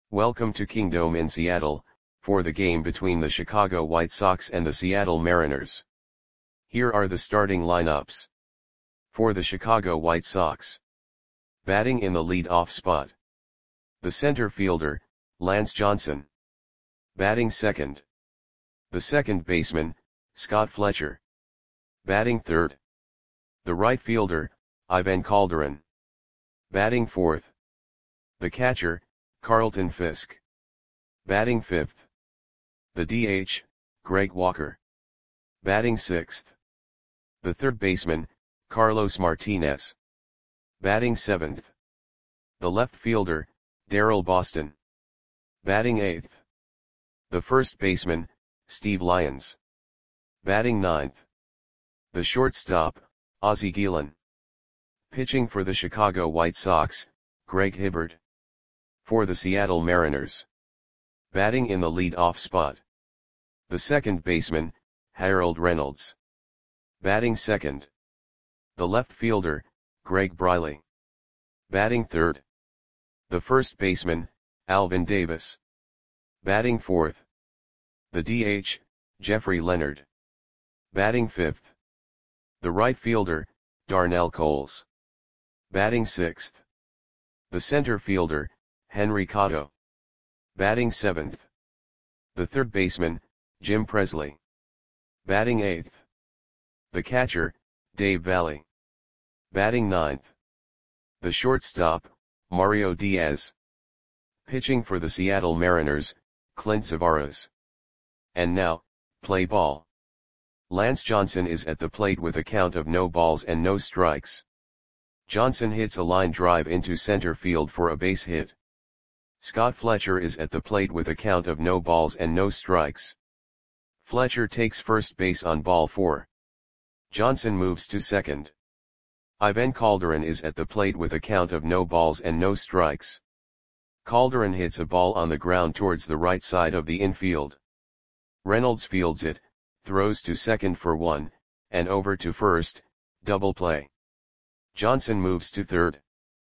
Welcome to Kingdome in Seattle, for the game between the Chicago White Sox and the Seattle Mariners. Here are the starting lineups. For the Chicago White Sox. Batting in the lead-off spot. The center fielder, Lance Johnson. Batting second. The second baseman, Scott Fletcher. Batting third. The right fielder, Ivan Calderon. Batting fourth. The catcher, Carlton Fisk. Batting fifth. The DH, Greg Walker. Batting sixth. The third baseman, Carlos Martinez. Batting seventh. The left fielder, Daryl Boston. Batting eighth. The first baseman, Steve Lyons. Batting ninth. The shortstop, Ozzie Guillen. Pitching for the Chicago White Sox, Greg Hibbert. For the Seattle Mariners. Batting in the lead-off spot. The second baseman, Harold Reynolds. Batting second. The left fielder, Greg Briley. Batting third. The first baseman, Alvin Davis. Batting fourth. The DH, Jeffrey Leonard. Batting fifth. The right fielder, Darnell Coles. Batting sixth. The center fielder, Henry Cotto. Batting seventh. The third baseman, Jim Presley. Batting eighth. The catcher, Dave Valle. Batting ninth. The shortstop, Mario Diaz. Pitching for the Seattle Mariners, Clint Zavares. And now, play ball. Lance Johnson is at the plate with a count of no balls and no strikes. Johnson hits a line drive into center field for a base hit. Scott Fletcher is at the plate with a count of no balls and no strikes. Fletcher takes first base on ball 4. Johnson moves to second. Ivan Calderon is at the plate with a count of no balls and no strikes. Calderon hits a ball on the ground towards the right side of the infield. Reynolds fields it, throws to second for 1, and over to first, double play. Johnson moves to third.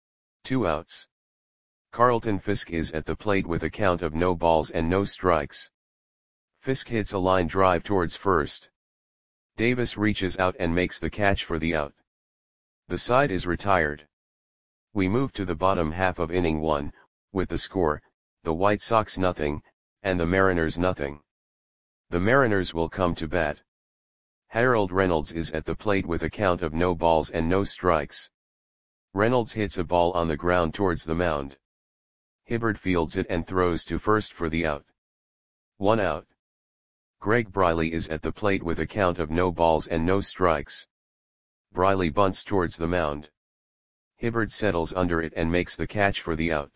2 outs. Carlton Fisk is at the plate with a count of no balls and no strikes. Fisk hits a line drive towards first. Davis reaches out and makes the catch for the out. The side is retired. We move to the bottom half of inning 1, with the score, the White Sox 0, and the Mariners 0. The Mariners will come to bat. Harold Reynolds is at the plate with a count of no balls and no strikes. Reynolds hits a ball on the ground towards the mound. Hibbert fields it and throws to first for the out. 1 out. Greg Briley is at the plate with a count of no balls and no strikes. Briley bunts towards the mound. Hibbert settles under it and makes the catch for the out.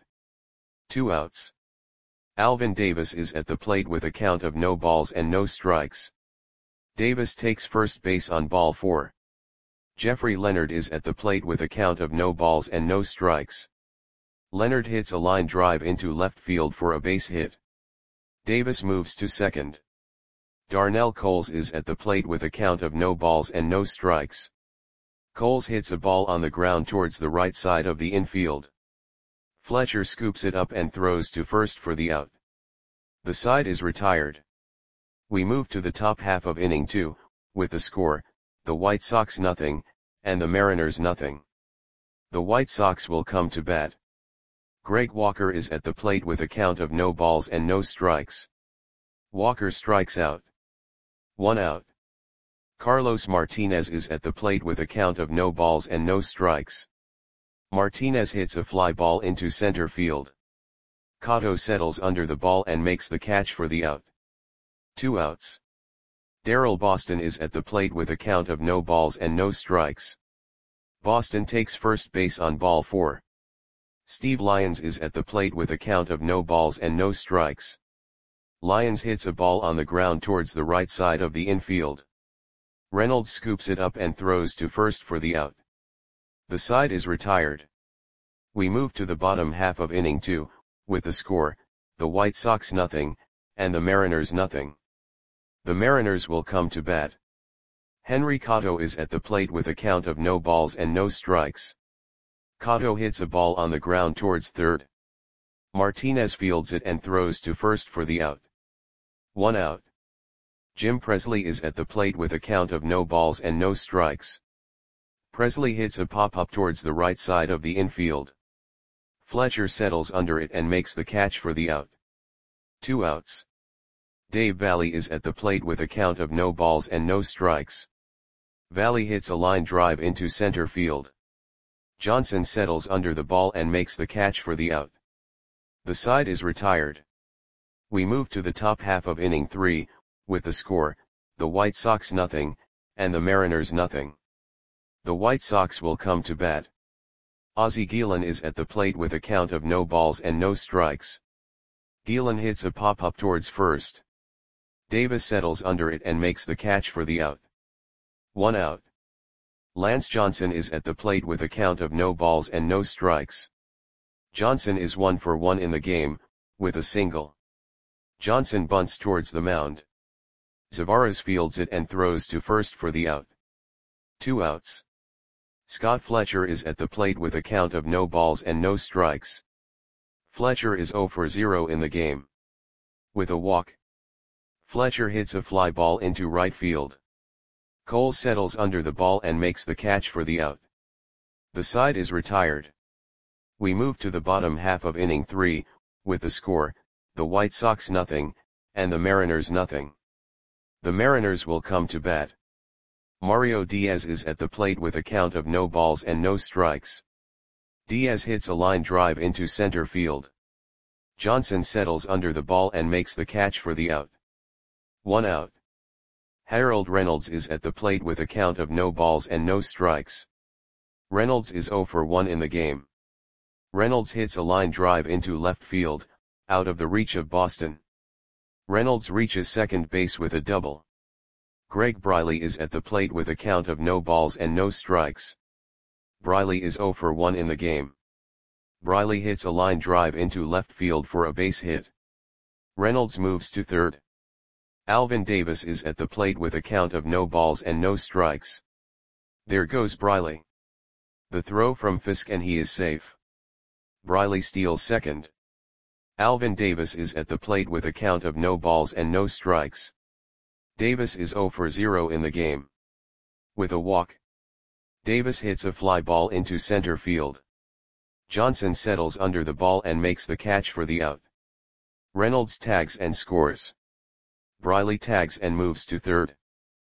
2 outs. Alvin Davis is at the plate with a count of no balls and no strikes. Davis takes first base on ball 4. Jeffrey Leonard is at the plate with a count of no balls and no strikes. Leonard hits a line drive into left field for a base hit. Davis moves to second. Darnell Coles is at the plate with a count of no balls and no strikes. Coles hits a ball on the ground towards the right side of the infield. Fletcher scoops it up and throws to first for the out. The side is retired. We move to the top half of inning 2, with the score, the White Sox 0, and the Mariners 0. The White Sox will come to bat. Greg Walker is at the plate with a count of no balls and no strikes. Walker strikes out. 1 out. Carlos Martinez is at the plate with a count of no balls and no strikes. Martinez hits a fly ball into center field. Cotto settles under the ball and makes the catch for the out. 2 outs. Daryl Boston is at the plate with a count of no balls and no strikes. Boston takes first base on ball 4. Steve Lyons is at the plate with a count of no balls and no strikes. Lyons hits a ball on the ground towards the right side of the infield. Reynolds scoops it up and throws to first for the out. The side is retired. We move to the bottom half of inning 2, with the score, the White Sox 0, and the Mariners 0. The Mariners will come to bat. Henry Cotto is at the plate with a count of no balls and no strikes. Cotto hits a ball on the ground towards third. Martinez fields it and throws to first for the out. 1 out. Jim Presley is at the plate with a count of no balls and no strikes. Presley hits a pop-up towards the right side of the infield. Fletcher settles under it and makes the catch for the out. 2 outs. Dave Valle is at the plate with a count of no balls and no strikes. Valle hits a line drive into center field. Johnson settles under the ball and makes the catch for the out. The side is retired. We move to the top half of inning 3, with the score, the White Sox nothing, and the Mariners nothing. The White Sox will come to bat. Ozzie Guillen is at the plate with a count of no balls and no strikes. Guillen hits a pop-up towards first. Davis settles under it and makes the catch for the out. 1 out. Lance Johnson is at the plate with a count of no balls and no strikes. Johnson is 1 for 1 in the game, with a single. Johnson bunts towards the mound. Zavares fields it and throws to first for the out. 2 outs. Scott Fletcher is at the plate with a count of no balls and no strikes. Fletcher is 0 for 0 in the game. With a walk. Fletcher hits a fly ball into right field. Cole settles under the ball and makes the catch for the out. The side is retired. We move to the bottom half of inning 3, with the score, the White Sox nothing, and the Mariners nothing. The Mariners will come to bat. Mario Diaz is at the plate with a count of no balls and no strikes. Diaz hits a line drive into center field. Johnson settles under the ball and makes the catch for the out. 1 out. Harold Reynolds is at the plate with a count of no balls and no strikes. Reynolds is 0 for 1 in the game. Reynolds hits a line drive into left field, out of the reach of Boston. Reynolds reaches second base with a double. Greg Briley is at the plate with a count of no balls and no strikes. Briley is 0 for 1 in the game. Briley hits a line drive into left field for a base hit. Reynolds moves to third. Alvin Davis is at the plate with a count of no balls and no strikes. There goes Briley. The throw from Fisk and he is safe. Briley steals second. Alvin Davis is at the plate with a count of no balls and no strikes. Davis is 0 for 0 in the game. With a walk. Davis hits a fly ball into center field. Johnson settles under the ball and makes the catch for the out. Reynolds tags and scores. Briley tags and moves to third.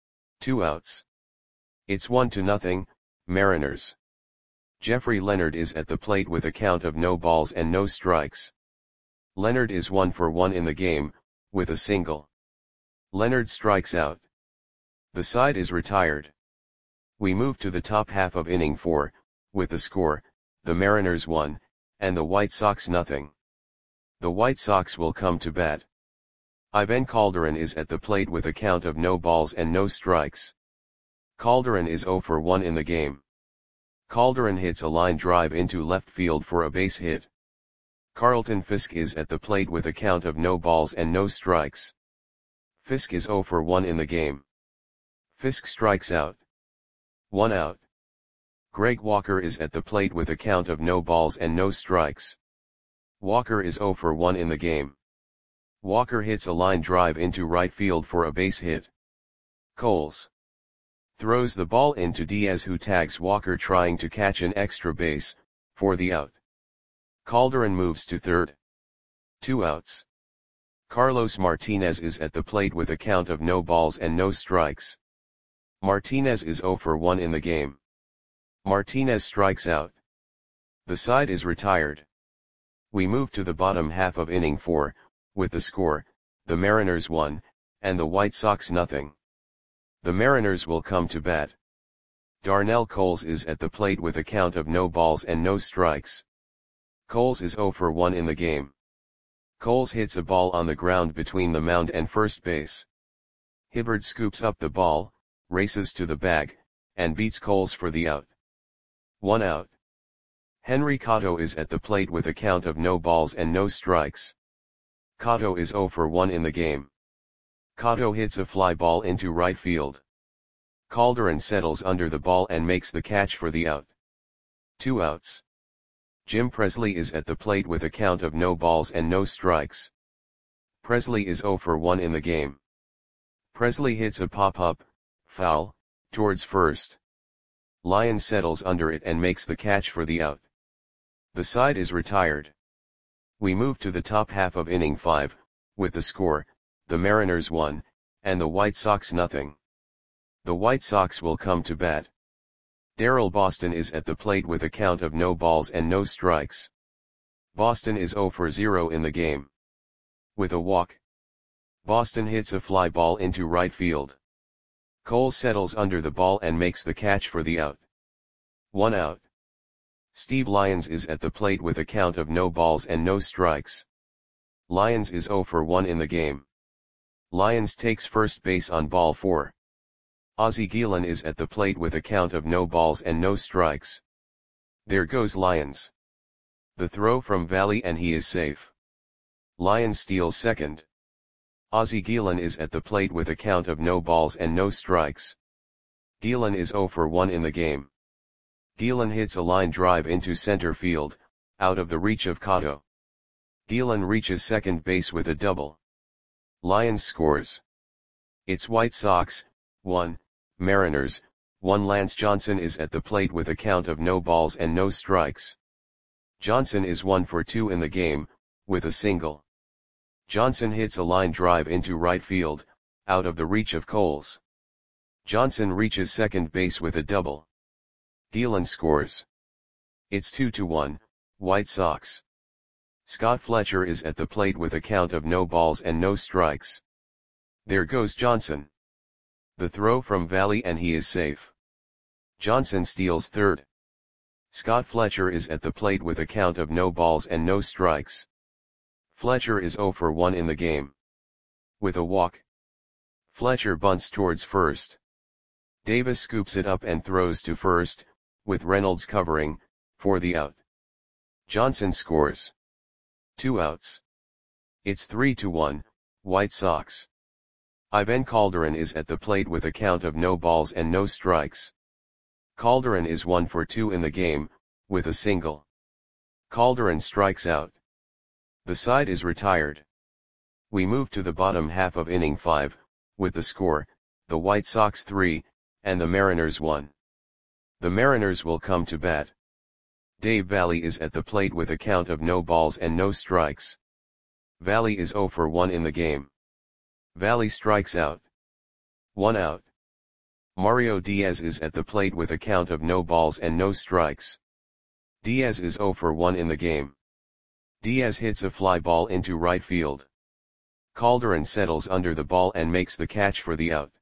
2 outs. It's 1-0, Mariners. Jeffrey Leonard is at the plate with a count of no balls and no strikes. Leonard is 1 for 1 in the game, with a single. Leonard strikes out. The side is retired. We move to the top half of inning 4, with the score, the Mariners 1, and the White Sox nothing. The White Sox will come to bat. Ivan Calderon is at the plate with a count of no balls and no strikes. Calderon is 0 for 1 in the game. Calderon hits a line drive into left field for a base hit. Carlton Fisk is at the plate with a count of no balls and no strikes. Fisk is 0 for 1 in the game. Fisk strikes out. 1 out. Greg Walker is at the plate with a count of no balls and no strikes. Walker is 0 for 1 in the game. Walker hits a line drive into right field for a base hit. Coles throws the ball into Diaz, who tags Walker trying to catch an extra base, for the out. Calderon moves to third. 2 outs. Carlos Martinez is at the plate with a count of no balls and no strikes. Martinez is 0 for 1 in the game. Martinez strikes out. The side is retired. We move to the bottom half of inning 4, with the score, the Mariners 1, and the White Sox nothing. The Mariners will come to bat. Darnell Coles is at the plate with a count of no balls and no strikes. Coles is 0 for 1 in the game. Coles hits a ball on the ground between the mound and first base. Hibbard scoops up the ball, races to the bag, and beats Coles for the out. 1 out. Henry Cotto is at the plate with a count of no balls and no strikes. Cotto is 0 for 1 in the game. Cotto hits a fly ball into right field. Calderon settles under the ball and makes the catch for the out. 2 outs. Jim Presley is at the plate with a count of no balls and no strikes. Presley is 0 for 1 in the game. Presley hits a pop-up, foul, towards first. Lyons settles under it and makes the catch for the out. The side is retired. We move to the top half of inning 5, with the score, the Mariners 1, and the White Sox nothing. The White Sox will come to bat. Darrell Boston is at the plate with a count of no balls and no strikes. Boston is 0 for 0 in the game. With a walk, Boston hits a fly ball into right field. Cole settles under the ball and makes the catch for the out. 1 out. Steve Lyons is at the plate with a count of no balls and no strikes. Lyons is 0 for 1 in the game. Lyons takes first base on ball 4. Ozzie Guillen is at the plate with a count of no balls and no strikes. There goes Lyons. The throw from Valley and he is safe. Lyons steals second. Ozzie Guillen is at the plate with a count of no balls and no strikes. Guillen is 0 for 1 in the game. Guillen hits a line drive into center field, out of the reach of Cotto. Guillen reaches second base with a double. Lyons scores. It's White Sox, 1, Mariners, 1. Lance Johnson is at the plate with a count of no balls and no strikes. Johnson is 1 for 2 in the game, with a single. Johnson hits a line drive into right field, out of the reach of Coles. Johnson reaches second base with a double. Guillen scores. It's 2-1, White Sox. Scott Fletcher is at the plate with a count of no balls and no strikes. There goes Johnson. The throw from Valley and he is safe. Johnson steals third. Scott Fletcher is at the plate with a count of no balls and no strikes. Fletcher is 0 for 1 in the game. With a walk, Fletcher bunts towards first. Davis scoops it up and throws to first, with Reynolds covering, for the out. Johnson scores. 2 outs. It's 3-1, White Sox. Ivan Calderon is at the plate with a count of no balls and no strikes. Calderon is 1 for 2 in the game, with a single. Calderon strikes out. The side is retired. We move to the bottom half of inning 5, with the score, the White Sox 3, and the Mariners 1. The Mariners will come to bat. Dave Valley is at the plate with a count of no balls and no strikes. Valley is 0 for 1 in the game. Valley strikes out. 1 out. Mario Diaz is at the plate with a count of no balls and no strikes. Diaz is 0 for 1 in the game. Diaz hits a fly ball into right field. Calderon settles under the ball and makes the catch for the out.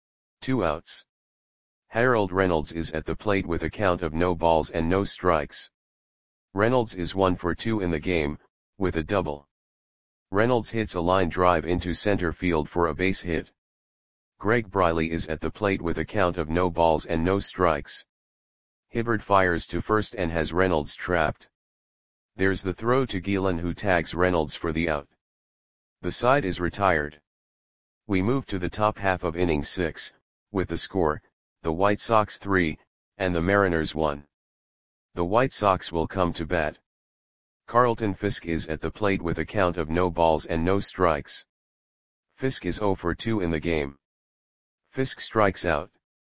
2 outs. Harold Reynolds is at the plate with a count of no balls and no strikes. Reynolds is 1 for 2 in the game, with a double. Reynolds hits a line drive into center field for a base hit. Greg Briley is at the plate with a count of no balls and no strikes. Hibbert fires to first and has Reynolds trapped. There's the throw to Guillen who tags Reynolds for the out. The side is retired. We move to the top half of inning 6, with the score, the White Sox 3, and the Mariners 1. The White Sox will come to bat. Carlton Fisk is at the plate with a count of no balls and no strikes. Fisk is 0 for 2 in the game. Fisk strikes out.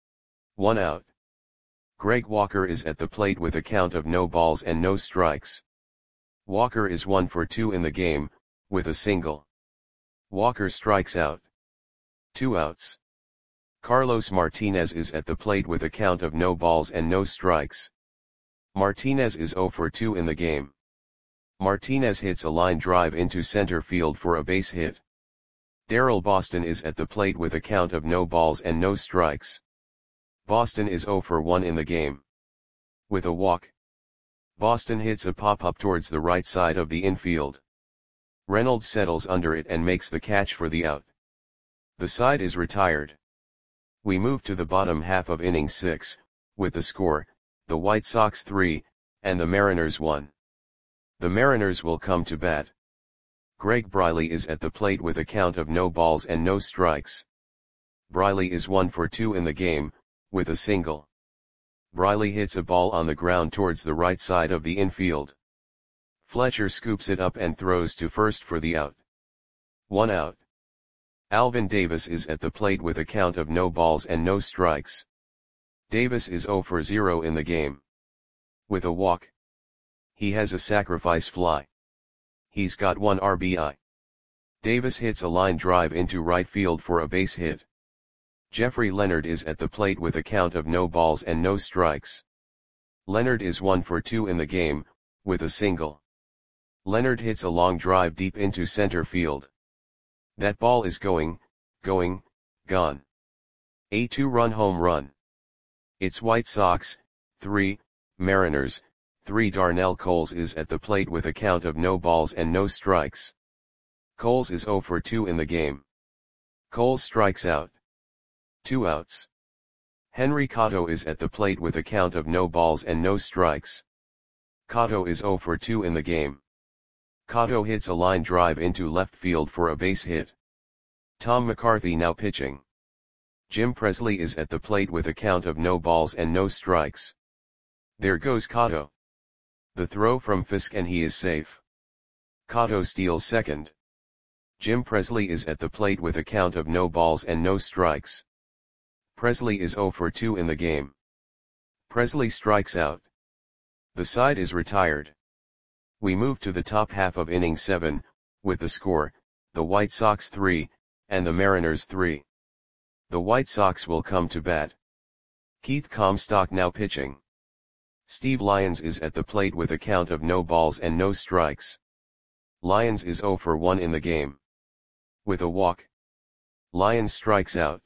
1 out. Greg Walker is at the plate with a count of no balls and no strikes. Walker is 1 for 2 in the game, with a single. Walker strikes out. 2 outs. Carlos Martinez is at the plate with a count of no balls and no strikes. Martinez is 0 for 2 in the game. Martinez hits a line drive into center field for a base hit. Darrell Boston is at the plate with a count of no balls and no strikes. Boston is 0 for 1 in the game. With a walk, Boston hits a pop-up towards the right side of the infield. Reynolds settles under it and makes the catch for the out. The side is retired. We move to the bottom half of inning 6, with the score, the White Sox 3, and the Mariners 1. The Mariners will come to bat. Greg Briley is at the plate with a count of no balls and no strikes. Briley is 1 for 2 in the game, with a single. Briley hits a ball on the ground towards the right side of the infield. Fletcher scoops it up and throws to first for the out. 1 out. Alvin Davis is at the plate with a count of no balls and no strikes. Davis is 0 for 0 in the game. With a walk. He has a sacrifice fly. He's got 1 RBI. Davis hits a line drive into right field for a base hit. Jeffrey Leonard is at the plate with a count of no balls and no strikes. Leonard is 1 for 2 in the game, with a single. Leonard hits a long drive deep into center field. That ball is going, gone. A 2-run home run. It's White Sox, 3, Mariners, 3. Darnell Coles is at the plate with a count of no balls and no strikes. Coles is 0 for 2 in the game. Coles strikes out. 2 outs. Henry Cotto is at the plate with a count of no balls and no strikes. Cotto is 0 for 2 in the game. Cotto hits a line drive into left field for a base hit. Tom McCarthy now pitching. Jim Presley is at the plate with a count of no balls and no strikes. There goes Cotto. The throw from Fisk and he is safe. Cotto steals second. Jim Presley is at the plate with a count of no balls and no strikes. Presley is 0 for 2 in the game. Presley strikes out. The side is retired. We move to the top half of inning 7, with the score, the White Sox 3, and the Mariners 3. The White Sox will come to bat. Keith Comstock now pitching. Steve Lyons is at the plate with a count of no balls and no strikes. Lyons is 0 for 1 in the game. With a walk. Lyons strikes out.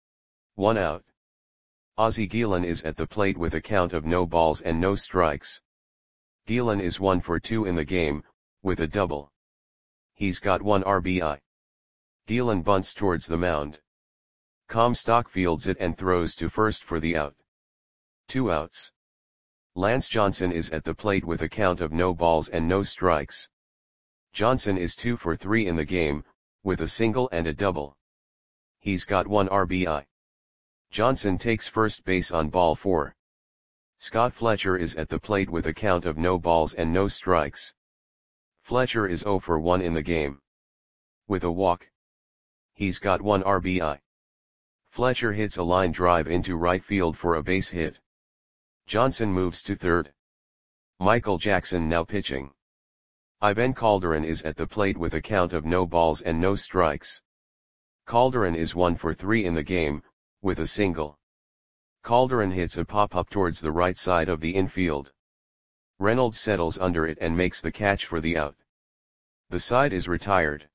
1 out. Ozzie Guillen is at the plate with a count of no balls and no strikes. Guillen is 1 for 2 in the game, with a double. He's got 1 RBI. Guillen bunts towards the mound. Comstock fields it and throws to first for the out. 2 outs. Lance Johnson is at the plate with a count of no balls and no strikes. Johnson is 2 for 3 in the game, with a single and a double. He's got 1 RBI. Johnson takes first base on ball 4. Scott Fletcher is at the plate with a count of no balls and no strikes. Fletcher is 0 for 1 in the game. With a walk. He's got 1 RBI. Fletcher hits a line drive into right field for a base hit. Johnson moves to third. Michael Jackson now pitching. Ivan Calderon is at the plate with a count of no balls and no strikes. Calderon is 1 for 3 in the game, with a single. Calderon hits a pop-up towards the right side of the infield. Reynolds settles under it and makes the catch for the out. The side is retired.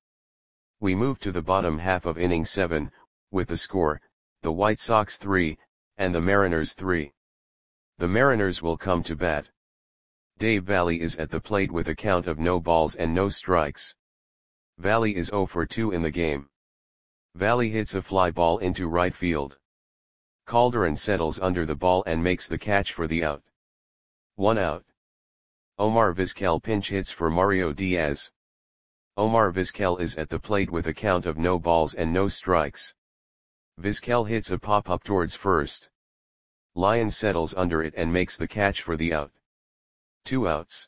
We move to the bottom half of inning 7, with the score, the White Sox 3, and the Mariners 3. The Mariners will come to bat. Dave Valle is at the plate with a count of no balls and no strikes. Valle is 0 for 2 in the game. Valle hits a fly ball into right field. Calderon settles under the ball and makes the catch for the out. 1 out. Omar Vizquel pinch hits for Mario Diaz. Omar Vizquel is at the plate with a count of no balls and no strikes. Vizquel hits a pop-up towards first. Lyons settles under it and makes the catch for the out. 2 outs.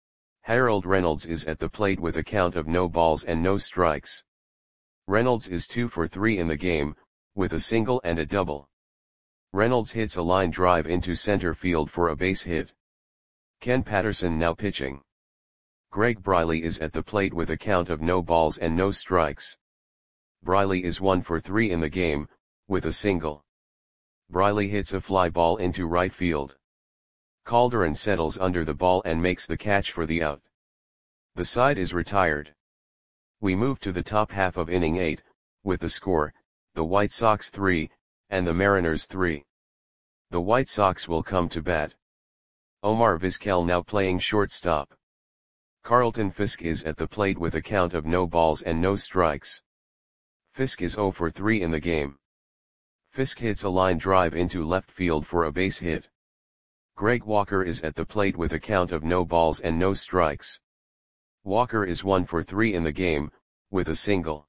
Harold Reynolds is at the plate with a count of no balls and no strikes. Reynolds is 2 for 3 in the game, with a single and a double. Reynolds hits a line drive into center field for a base hit. Ken Patterson now pitching. Greg Briley is at the plate with a count of no balls and no strikes. Briley is 1 for 3 in the game, with a single. Briley hits a fly ball into right field. Calderon settles under the ball and makes the catch for the out. The side is retired. We move to the top half of inning 8, with the score, the White Sox 3, and the Mariners 3. The White Sox will come to bat. Omar Vizquel now playing shortstop. Carlton Fisk is at the plate with a count of no balls and no strikes. Fisk is 0 for 3 in the game. Fisk hits a line drive into left field for a base hit. Greg Walker is at the plate with a count of no balls and no strikes. Walker is 1 for 3 in the game, with a single.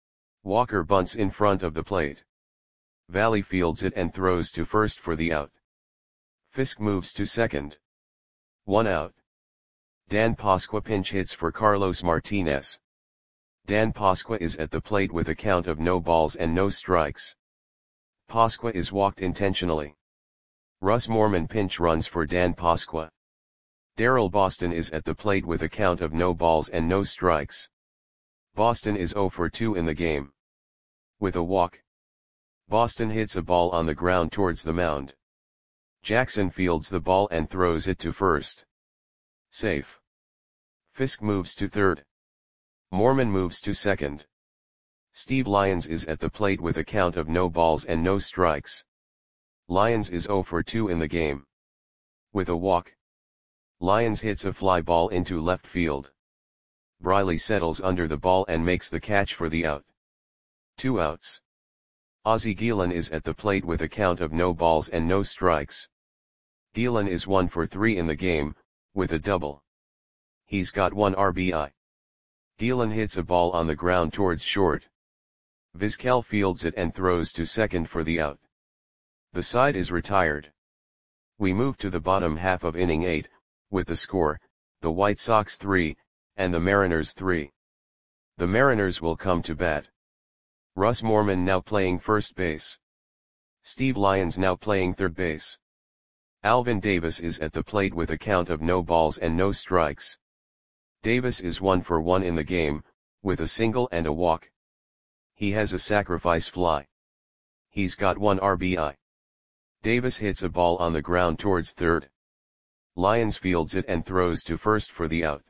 Walker bunts in front of the plate. Valle fields it and throws to first for the out. Fisk moves to second. 1 out. Dan Pasqua pinch hits for Carlos Martinez. Dan Pasqua is at the plate with a count of no balls and no strikes. Pasqua is walked intentionally. Russ Morman pinch runs for Dan Pasqua. Darrell Boston is at the plate with a count of no balls and no strikes. Boston is 0 for 2 in the game. With a walk, Boston hits a ball on the ground towards the mound. Jackson fields the ball and throws it to first. Safe. Fisk moves to third. Morman moves to second. Steve Lyons is at the plate with a count of no balls and no strikes. Lyons is 0 for 2 in the game. With a walk, Lyons hits a fly ball into left field. Briley settles under the ball and makes the catch for the out. 2 outs. Ozzie Guillen is at the plate with a count of no balls and no strikes. Guillen is 1 for 3 in the game, with a double. He's got 1 RBI. Guillen hits a ball on the ground towards short. Vizquel fields it and throws to second for the out. The side is retired. We move to the bottom half of inning 8, with the score, the White Sox 3, and the Mariners 3. The Mariners will come to bat. Russ Morman now playing first base. Steve Lyons now playing third base. Alvin Davis is at the plate with a count of no balls and no strikes. Davis is 1 for 1 in the game, with a single and a walk. He has a sacrifice fly. He's got 1 RBI. Davis hits a ball on the ground towards third. Lyons fields it and throws to first for the out.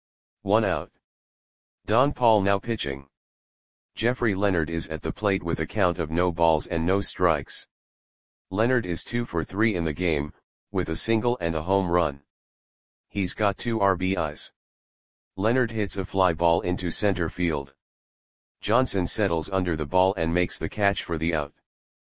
1 out. Don Paul now pitching. Jeffrey Leonard is at the plate with a count of no balls and no strikes. Leonard is 2 for 3 in the game, with a single and a home run. He's got 2 RBIs. Leonard hits a fly ball into center field. Johnson settles under the ball and makes the catch for the out.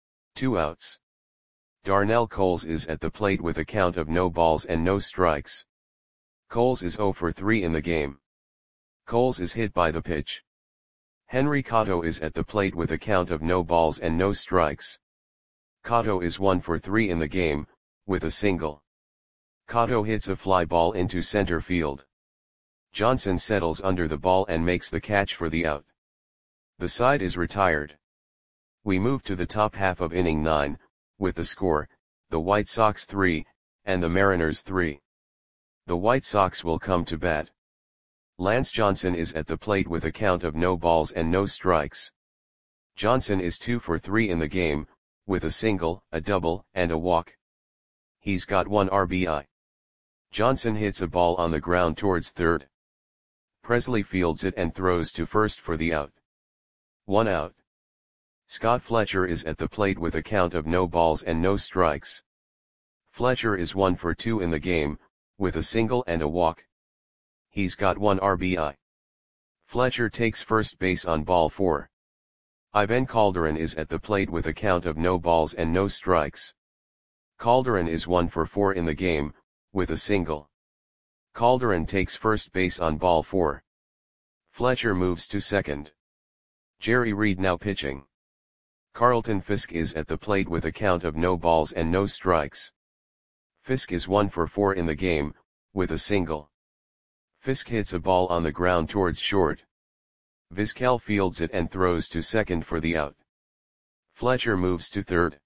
2 outs. Darnell Coles is at the plate with a count of no balls and no strikes. Coles is 0 for 3 in the game. Coles is hit by the pitch. Henry Cotto is at the plate with a count of no balls and no strikes. Cotto is 1 for 3 in the game, with a single. Cotto hits a fly ball into center field. Johnson settles under the ball and makes the catch for the out. The side is retired. We move to the top half of inning 9, with the score, the White Sox 3, and the Mariners 3. The White Sox will come to bat. Lance Johnson is at the plate with a count of no balls and no strikes. Johnson is 2 for 3 in the game, with a single, a double, and a walk. He's got 1 RBI. Johnson hits a ball on the ground towards third. Presley fields it and throws to first for the out. 1 out. Scott Fletcher is at the plate with a count of no balls and no strikes. Fletcher is 1 for 2 in the game, with a single and a walk. He's got 1 RBI. Fletcher takes first base on ball 4. Ivan Calderon is at the plate with a count of no balls and no strikes. Calderon is 1 for 4 in the game, with a single. Calderon takes first base on ball 4. Fletcher moves to second. Jerry Reed now pitching. Carlton Fisk is at the plate with a count of no balls and no strikes. Fisk is 1 for 4 in the game, with a single. Fisk hits a ball on the ground towards short. Vizquel fields it and throws to second for the out. Fletcher moves to third.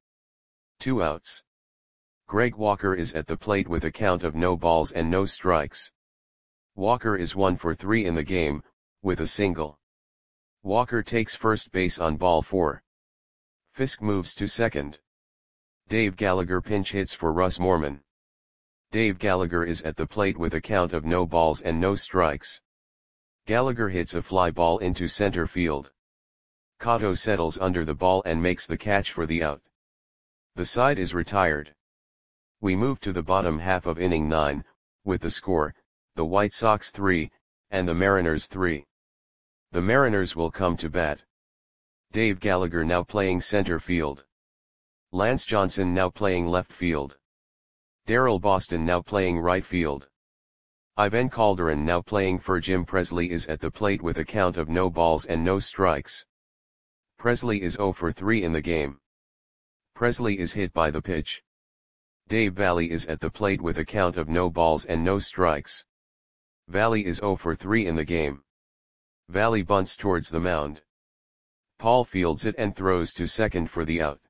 2 outs. Greg Walker is at the plate with a count of no balls and no strikes. Walker is 1 for 3 in the game, with a single. Walker takes first base on ball 4. Fisk moves to second. Dave Gallagher pinch hits for Russ Morman. Dave Gallagher is at the plate with a count of no balls and no strikes. Gallagher hits a fly ball into center field. Cotto settles under the ball and makes the catch for the out. The side is retired. We move to the bottom half of inning 9, with the score, the White Sox 3, and the Mariners 3. The Mariners will come to bat. Dave Gallagher now playing center field. Lance Johnson now playing left field. Darrell Boston now playing right field. Ivan Calderon now playing for Jim Presley is at the plate with a count of no balls and no strikes. Presley is 0 for 3 in the game. Presley is hit by the pitch. Dave Valle is at the plate with a count of no balls and no strikes. Valley is 0 for 3 in the game. Valley bunts towards the mound. Paul fields it and throws to second for the out.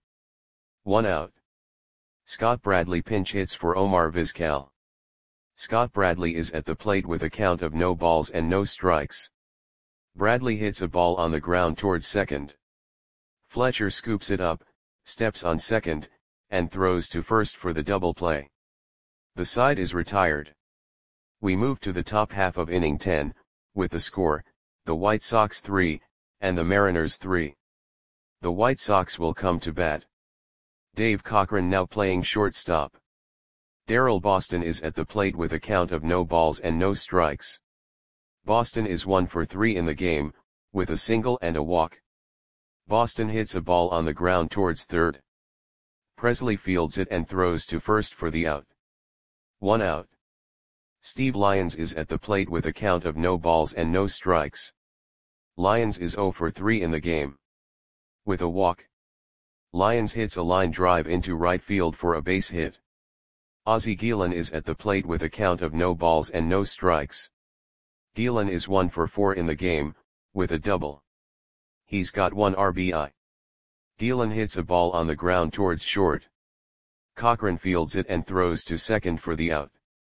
1 out. Scott Bradley pinch hits for Omar Vizquel. Scott Bradley is at the plate with a count of no balls and no strikes. Bradley hits a ball on the ground towards second. Fletcher scoops it up, steps on second, and throws to first for the double play. The side is retired. We move to the top half of inning 10, with the score, the White Sox 3, and the Mariners 3. The White Sox will come to bat. Dave Cochran now playing shortstop. Darrell Boston is at the plate with a count of no balls and no strikes. Boston is 1 for 3 in the game, with a single and a walk. Boston hits a ball on the ground towards third. Presley fields it and throws to first for the out. 1 out. Steve Lyons is at the plate with a count of no balls and no strikes. Lyons is 0 for 3 in the game. With a walk. Lyons hits a line drive into right field for a base hit. Ozzie Guillen is at the plate with a count of no balls and no strikes. Guillen is 1 for 4 in the game, with a double. He's got 1 RBI. Guillen hits a ball on the ground towards short. Cochran fields it and throws to second for the out.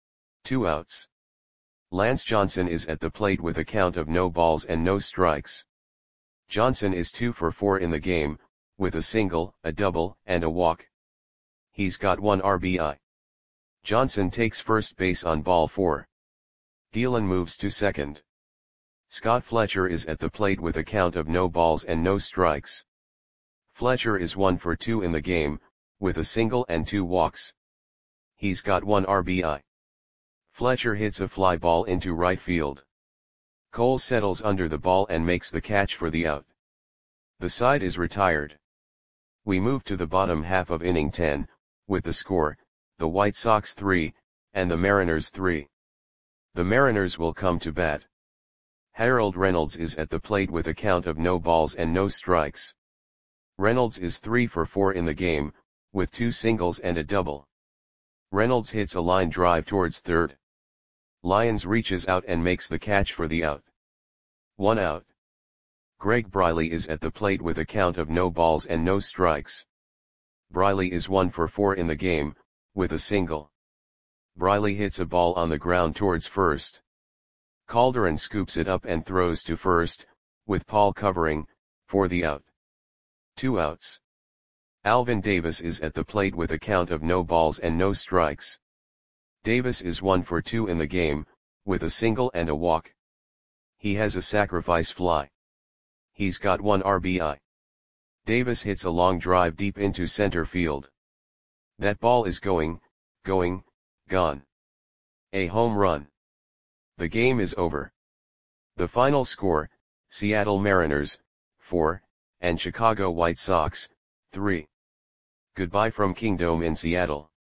2 outs. Lance Johnson is at the plate with a count of no balls and no strikes. Johnson is 2 for 4 in the game, with a single, a double, and a walk. He's got 1 RBI. Johnson takes first base on ball 4. Guillen moves to second. Scott Fletcher is at the plate with a count of no balls and no strikes. Fletcher is 1 for 2 in the game, with a single and 2 walks. He's got 1 RBI. Fletcher hits a fly ball into right field. Cole settles under the ball and makes the catch for the out. The side is retired. We move to the bottom half of inning 10, with the score, the White Sox 3, and the Mariners 3. The Mariners will come to bat. Harold Reynolds is at the plate with a count of no balls and no strikes. Reynolds is 3 for 4 in the game, with 2 singles and a double. Reynolds hits a line drive towards third. Lyons reaches out and makes the catch for the out. 1 out. Greg Briley is at the plate with a count of no balls and no strikes. Briley is 1 for 4 in the game, with a single. Briley hits a ball on the ground towards first. Calderon scoops it up and throws to first, with Paul covering, for the out. 2 outs. Alvin Davis is at the plate with a count of no balls and no strikes. Davis is 1 for 2 in the game, with a single and a walk. He has a sacrifice fly. He's got 1 RBI. Davis hits a long drive deep into center field. That ball is gone. A home run. The game is over. The final score, Seattle Mariners, 4, and Chicago White Sox, 3. Goodbye from Kingdome in Seattle.